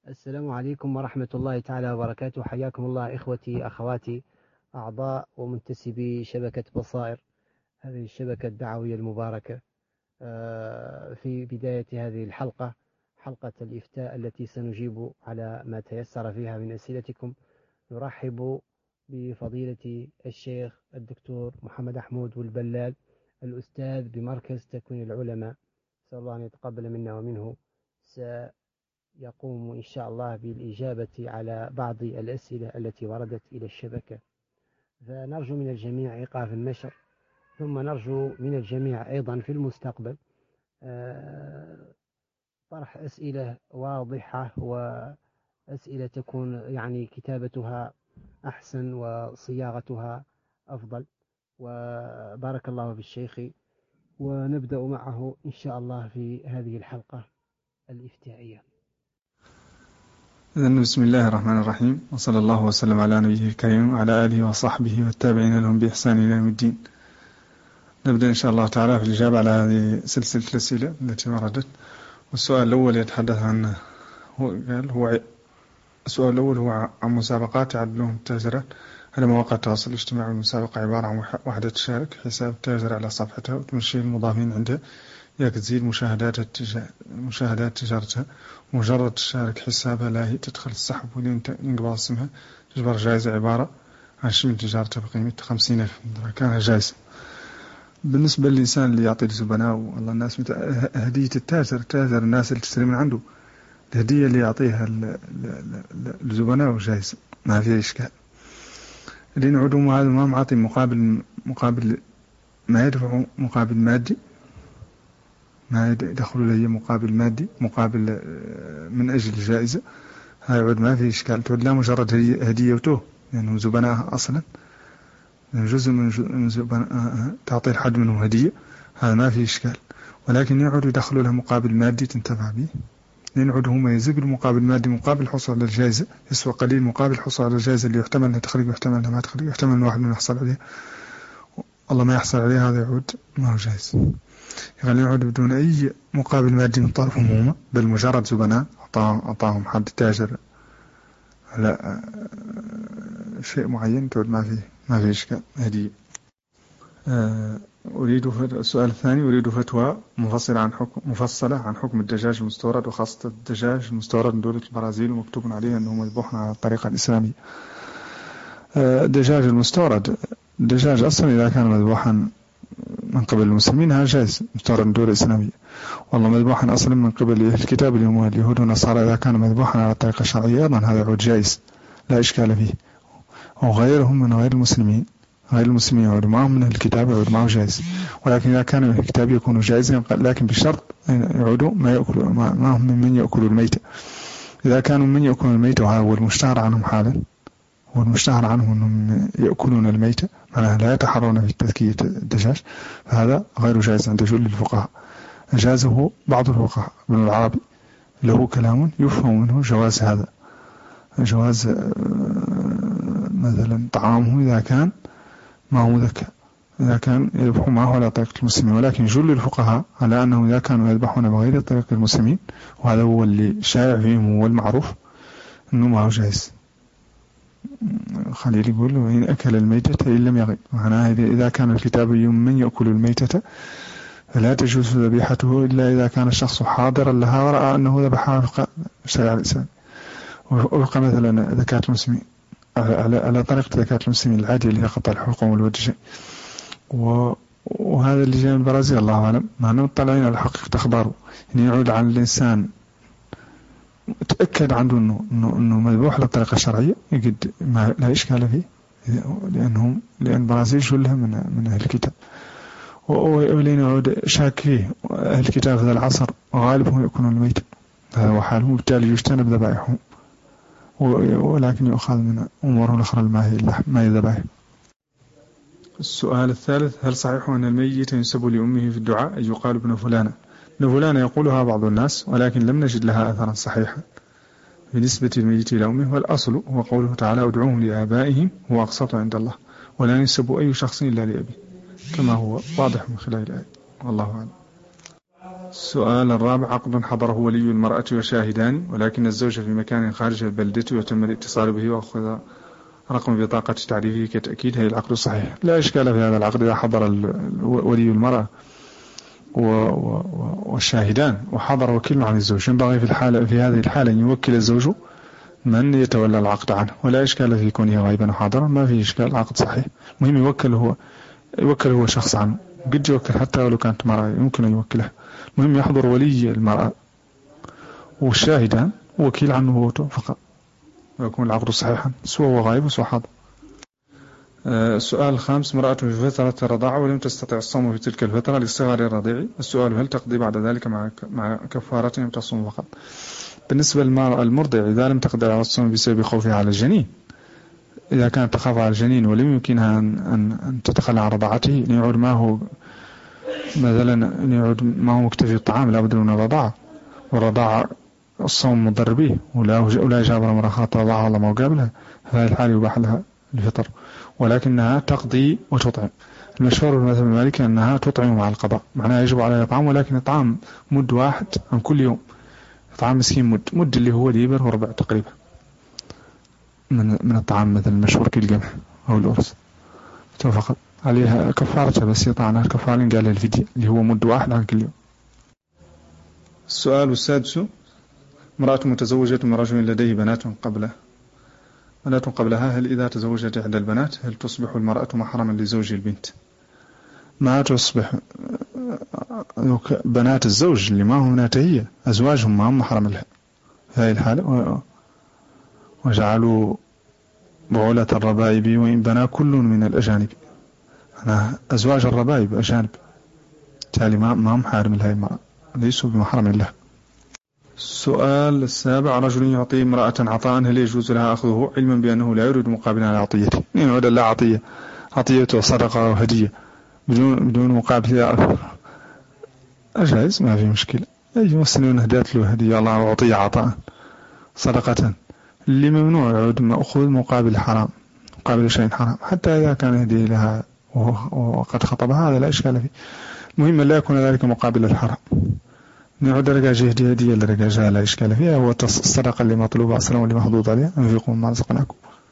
السلام عليكم ورحمة الله تعالى وبركاته. حياكم الله إخوتي أخواتي أعضاء ومنتسبي شبكة بصائر، هذه الشبكة الدعوية المباركة. في بداية هذه الحلقة، حلقة الإفتاء التي سنجيب على ما تيسر فيها من أسئلتكم، نرحب بفضيلة الشيخ الدكتور محمد حمود والبلال، الأستاذ بمركز تكوين العلماء. نسأل الله أن يتقبل منا ومنه. يقوم إن شاء الله بالإجابة على بعض الأسئلة التي وردت إلى الشبكة، فنرجو من الجميع إيقاف النشر، ثم نرجو من الجميع أيضا في المستقبل طرح أسئلة واضحة، وأسئلة تكون يعني كتابتها أحسن وصياغتها أفضل. وبارك الله بالشيخ، ونبدأ معه إن شاء الله في هذه الحلقة الإفتائية. إذن بسم الله الرحمن الرحيم، وصلى الله وسلم على نبيه الكريم وعلى آله وصحبه والتابعين لهم بإحسان إلى يوم الدين. نبدأ إن شاء الله تعالى في الإجابة على هذه سلسلة الأسئلة التي وردت. والسؤال الأول يتحدث عن السؤال الأول هو عن مسابقات يعد التاجرات على مواقع التواصل الاجتماعي. المسابقة عبارة عن وحدة تشارك حساب التاجر على صفحتها وتمشي المضافين عندها ياك تزيد مشاهدات تجارتها. مجرد تشارك حسابها لا هي تدخل السحب ولين ينقبض اسمها تجبر جائزة عبارة عن شمل تجارتها بقيمة 50,000 كان جائزة. بالنسبة للإنسان اللي يعطي الزبناء والله الناس هدية التاجر الناس اللي تشتري من عنده، الهدية اللي يعطيها الزبناء وجائزة ما فيها إشكال. اللي نعودهم هذا ما معطي مقابل ما يدفع مقابل مادي، ما يدخلوا له مقابل مادي مقابل من أجل الجائزة، هاي عود ما في إشكال. تعود لا مجرد هديته يعني من زبناء أصلا، جزء من زبناء تعطي الحد منهم هدية، هذا ما في إشكال. ولكن يعود يدخلوا له مقابل مادي تنتفع به، ينعود هم يزقوا مقابل مادي مقابل الحصول على الجائزة يسوى قليل مقابل الحصول على الجائزة اللي يحتمل أنها تخرج ويحتمل أنها ما تخرج، يحتمل أن واحد من يحصل عليه والله ما يحصل عليه، هذا يعود ما هو جائز. يعني يعود بدون أي مقابل مادي من طرفهم هم، بل مجرد زبناء أعطاهم حد التاجر على شيء معين، تعود ما في إشكال هدية. السؤال الثاني أريد فتوى مفصلة عن حكم الدجاج المستورد، وخاصة الدجاج المستورد من دولة البرازيل ومكتوب عليه أنه مذبوح على الطريقة الإسلامية. الدجاج المستورد، الدجاج أصلا إذا كان مذبوحا من قبل المسلمين هذا جائز، مستورد من دولة إسلامية. والله مذبوحا أصلا من قبل الكتاب اليهود والنصارى إذا كان مذبوحا على الطريقة الشرعية أيضا هذا يعود جائز لا إشكال فيه. وغيرهم من غير المسلمين يعود معهم من الكتاب يعود معه جائز، ولكن إذا كان من الكتاب يكون جائزا لكن بشرط يعودوا ما هم من يأكلوا الميتة. إذا كانوا من يأكلون الميتة وهذا هو المشتهر عنهم حالا، والمشتهر عنهم أنهم يأكلون الميتة معناها لا يتحرون في تذكية الدجاج، فهذا غير جائز عند جل الفقهاء. أجازه بعض الفقهاء. ابن العربي له كلام يفهم منه جواز هذا، جواز مثلا طعامه إذا كان ما هو ذكى، إذا كان يذبح معه على طريقة المسلمين. ولكن جل الفقهاء على أنه إذا كانوا يذبحون بغير طريقة المسلمين، وهذا هو اللي شائع فيهم والمعروف أنه ما هو جائز. خليل يقول وإن أكل الميتة إن لم يغب، معناها إذا كان الكتاب من يأكل الميتة فلا تجوز ذبيحته إلا إذا كان الشخص حاضرا لها ورأى أنه ذبحها في الشريعة الإسلامية. وفق مثلا زكاة المسلمين على طريقة زكاة المسلمين العادية اللي هي قطع الحلقوم والوجه. وهذا اللي جاء من البرازيل الله أعلم، ما نطلعين على حقيقة أخباره، يعني يعود عن الإنسان تأكد عنده إنه مذبوح على الطريقة الشرعية يجد ما لا إشكال فيه، لأن البرازيل جلها من أهل الكتاب. ولين يعود شاك فيه أهل الكتاب في هذا العصر غالبهم يكونون الميت، هذا هو حالهم، وبالتالي يجتنب ذبائحهم، ولكن يؤخذ من أمورهم الأخرى ما هي ذبائح. السؤال الثالث: هل صحيح أن الميت ينسب لأمه في الدعاء أي يقال ابن فلانة؟ ابن فلانة يقولها بعض الناس، ولكن لم نجد لها أثرا صحيحا بنسبة الميت إلى أمه، والأصل هو قوله تعالى ادعوهم لآبائهم هو أقسط عند الله، ولا ينسب أي شخص إلا لأبيه، كما هو واضح من خلال الآية، والله أعلم. السؤال الرابع: عقد حضره ولي المرأة وشاهدان، ولكن الزوج في مكان خارج البلدة وتم الاتصال به وأخذ رقم بطاقة تعريفه كتأكيد، هل العقد صحيح؟ لا إشكال في هذا العقد إذا حضر ولي المرأة والشاهدان وحضر وكيل عن الزوج. ينبغي في هذه الحالة أن يوكل الزوج من يتولى العقد عنه، ولا إشكال في كونه غائبا وحاضرا، ما في إشكال، العقد صحيح. مهم يوكل هو شخص عنه، قد يوكل حتى ولو كانت مرأة يمكن أن يوكلها. مهم يحضر ولي المرأة والشاهدان وكيل عنه هو فقط، ويكون العقد صحيحا سواء هو غائب وسواء حاضر. السؤال الخامس: امرأة في فترة الرضاعة ولم تستطع الصوم في تلك الفترة لصغر الرضيع، السؤال: هل تقضي بعد ذلك مع كفارة أم تصوم فقط؟ بالنسبة للمرأة المرضع إذا لم تقدر على الصوم بسبب خوفها على الجنين، إذا كانت تخاف على الجنين ولم يمكنها أن تتخلى عن رضاعته، يعود معه مثلا يعود معه مكتفي الطعام، لا بد من الرضاعة، والرضاعة الصوم مضر به، ولا جابر امرأة خاطئة رضاعها الله ما قابلها، في هذه الحالة يباح لها الفطر، ولكنها تقضي وتطعم. المشهور بالمذهب المالكي أنها تطعم مع القضاء، معناها يجب عليها إطعام، ولكن إطعام مد واحد عن كل يوم، إطعام مسكين مد اللي هو ليبر وربع تقريبا من الطعام، مثل المشهور كالقمح أو الأرز، فقط عليها كفارة بسيطة عنها الكفارة قال الفدية اللي هو مد واحد عن كل يوم. السؤال السادس: امرأة متزوجة من رجل لديه بنات قبلها، هل إذا تزوجت إحدى البنات هل تصبح المرأة محرما لزوج البنت؟ ما تصبح، بنات الزوج اللي ما هم بناته هي أزواجهم ما هم محرم لها في هذه الحالة، وجعلوا بعولة الربائب وإن بنا كل من الأجانب، أنا أزواج الربائب أجانب، تالي ما هم حارم لها المرأة، ليسوا بمحرم لها. السؤال السابع: رجل يعطي امرأة عطاء، هل يجوز لها أخذه علما بأنه لا يريد مقابلا على عطيته؟ يعود لا عطيته صدقة وهدية بدون مقابل، أجائز ما في مشكلة، أي مسلم هدات له هدية الله أعطيه عطاء صدقة، اللي ممنوع يعود مأخذ مقابل حرام، مقابل شيء حرام، حتى إذا كان هدي لها وقد خطبها هذا لا إشكال فيه، مهم لا يكون ذلك مقابل الحرام. نعود رجع جهدي هدية لرجع جاء لا إشكال فيها، هو الصدقة اللي مطلوبة أصلا واللي محظوظ عليها، أنفقوا مما رزقناكم.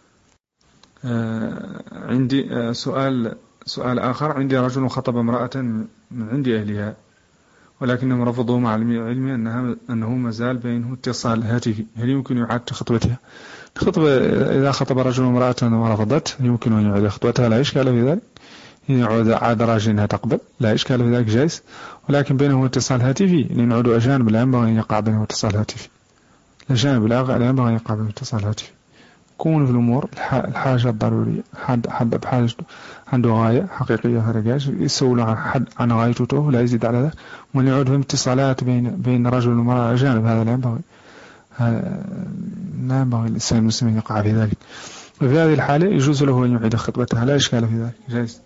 عندي سؤال آخر: عندي رجل خطب امرأة من عند أهلها ولكنهم رفضوا مع العلم أنه مازال بينه اتصال هاتفي، هل يمكن يعاد خطبتها؟ الخطبة إذا خطب رجل امرأة ورفضت يمكن أن يعيد خطبتها، لا إشكال في ذلك، يعود عاد راجل أنها تقبل، لا إشكال في ذلك جائز، ولكن بينه اتصال هاتفي، لأن يعود أجانب لا ينبغي أن يقع بينه اتصال هاتفي، الأجانب لا ينبغي أن يقع بينه اتصال هاتفي، كون في الأمور الحاجة الضرورية، حد بحاجته عنده غاية حقيقية فرجاج يسول عن غايته لا يزيد على ذلك، ومن يعود في اتصالات بين رجل ومرأة أجانب، هذا لا ينبغي الإنسان المسلم يقع في ذلك، وفي هذه الحالة يجوز له أن يعيد خطبتها، لا إشكال في ذلك جائز.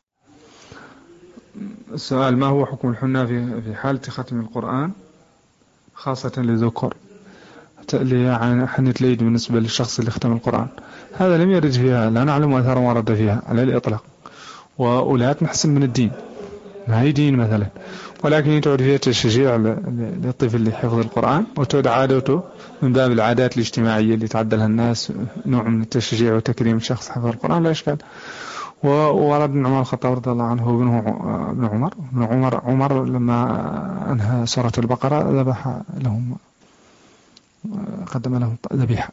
السؤال: ما هو حكم الحنة في حالة ختم القرآن خاصة للذكور، يعني حنة اليد بالنسبة للشخص اللي ختم القرآن؟ هذا لم يرد فيها، لا نعلم أثر ورد فيها على الإطلاق، ولا تحسن من الدين، ما هي دين مثلا، ولكن تعود فيها تشجيع للطفل لحفظ القرآن، وتعود عادته من باب العادات الاجتماعية اللي تعدلها الناس، نوع من التشجيع وتكريم الشخص حفظ القرآن، لا إشكال. وورد بن عمر الخطاب رضي الله عنه ابن عمر لما أنهى سورة البقرة ذبح لهم، قدم لهم ذبيحة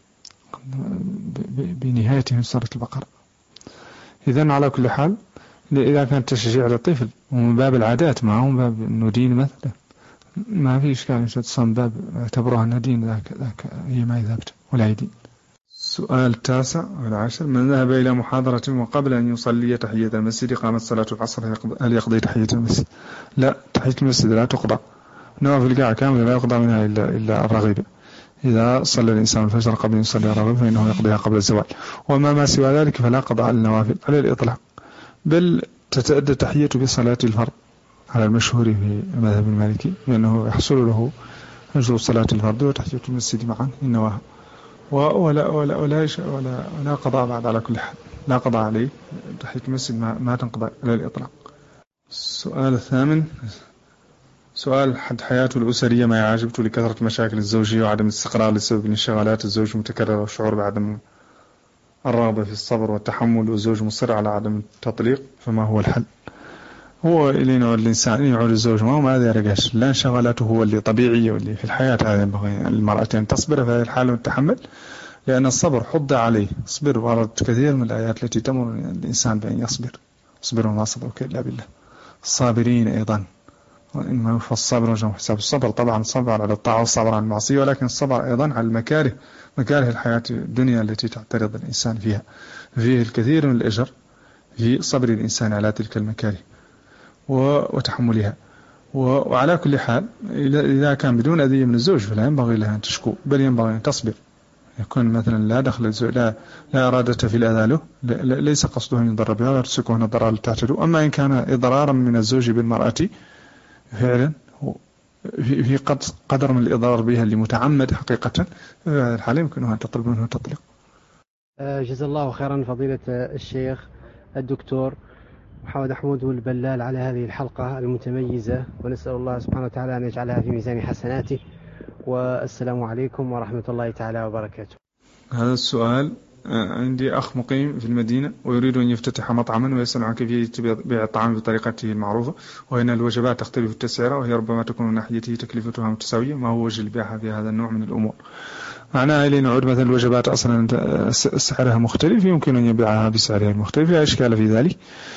بنهاية سورة البقرة. إذن على كل حال إذا كان تشجيع للطفل ومن باب العادات معه من باب إنه دين مثلا، ما في إشكال، تصم باب اعتبروها أنه دين، ذاك هي ما يذهبت ولا يدين. السؤال التاسع والعاشر: من ذهب إلى محاضرة وقبل أن يصلي تحية المسجد قامت صلاة العصر، هل يقضي تحية المسجد؟ لا، تحية المسجد لا تقضى، نوافل القاعة كاملة لا يقضى منها إلا الرغيبة، إذا صلى الإنسان الفجر قبل أن يصلي الرغيبة فإنه يقضيها قبل الزوال، وما سوى ذلك فلا قضاء النوافل على الإطلاق، بل تتأدى تحية بصلاة الفرض على المشهور في المذهب المالكي، لأنه يحصل له أجر صلاة الفرض وتحية المسجد معا إنواها، ولا قضاء بعد على كل حال، لا قضاء عليه، تحية المسجد ما تنقضى على الإطلاق. السؤال الثامن: سؤال: حد حياته الأسرية ما يعجبته لكثرة مشاكل الزوجية وعدم الاستقرار لسبب انشغالات الزوج المتكررة والشعور بعدم الرغبة في الصبر والتحمل، والزوج مصر على عدم التطليق، فما هو الحل؟ هو اللي ينعود الإنسان يعود الزوج ما هو ما يرجعش، لا انشغالاته هو اللي طبيعية واللي في الحياة. هذا ينبغي المرأة أن تصبر في هذه الحالة وتتحمل، لأن الصبر حض عليه. اصبر، وردت كثير من الآيات التي تمر الإنسان بأن يصبر. اصبروا ما صبرك إلا بالله. الصابرين أيضا، وإنما يوفى الصابرون حساب. الصبر طبعا صبر على الطاعة والصبر عن المعصية، ولكن الصبر أيضا على المكاره، مكاره الحياة الدنيا التي تعترض الإنسان فيها. فيه الكثير من الأجر في صبر الإنسان على تلك المكاره وتحملها. وعلى كل حال إذا كان بدون أذية من الزوج فلا ينبغي لها أن تشكو، بل ينبغي أن تصبر. يكون مثلا لا دخل الزوج، لا إرادة في الأذى له، ليس قصده أن يضر بها ولا تسكه أن الضرر تعتدوا. أما إن كان إضرارا من الزوج بالمرأة فعلا في قدر من الإضرار بها اللي متعمد حقيقة، في هذا الحال يمكنها أن تطلب منه التطليق. جزا الله خيرا فضيلة الشيخ الدكتور محمد حمود البلال على هذه الحلقة المتميزة، ونسأل الله سبحانه وتعالى أن يجعلها في ميزان حسناته. والسلام عليكم ورحمة الله تعالى وبركاته. هذا السؤال: عندي أخ مقيم في المدينة ويريد أن يفتتح مطعما، ويسأل عن كيفية بيع الطعام بطريقته المعروفة، وإن الوجبات تختلف التسعيرة، وهي ربما تكون من ناحيته تكلفتها متساوية. ما هو وجه البيع في هذا النوع من الأمور؟ معناها إلي نعود مثلا الوجبات أصلا سعرها مختلف، يمكن أن يبيعها بسعرها المختلف، لا إشكال في ذلك.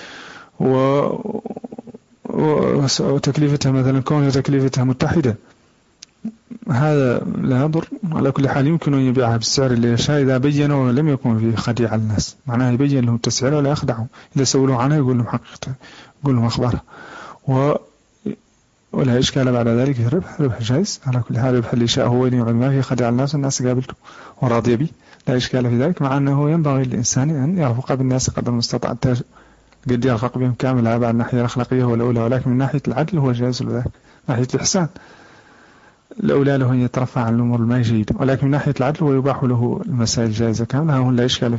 وتكلفتها مثلا كونها تكلفتها متحدة، هذا لا يضر. على كل حال يمكن أن يبيعها بالسعر اللي يشاء إذا بينه ولم يكن فيه خديع على الناس. معناه يبين لهم التسعير ولا يخدعهم. إذا سألوا عنها يقول لهم حقيقة، يقول لهم أخبارها، ولا إشكال بعد ذلك في الربح. ربح جائز على كل حال. ربح اللي شاء هو يعلم ما فيه خديع الناس قابلته وراضي به، لا إشكال في ذلك. مع أنه ينبغي للإنسان أن يرفق بالناس قدر المستطاع، قد يرفق بهم كامل بعد الناحية الأخلاقية هو الأولى، ولكن من ناحية العدل هو جائز له ذلك. من ناحية الإحسان الأولى له أن يترفع عن الأمور ما جيدة، ولكن من ناحية العدل هو يباح له المسائل جائزة كاملة، لا إشكال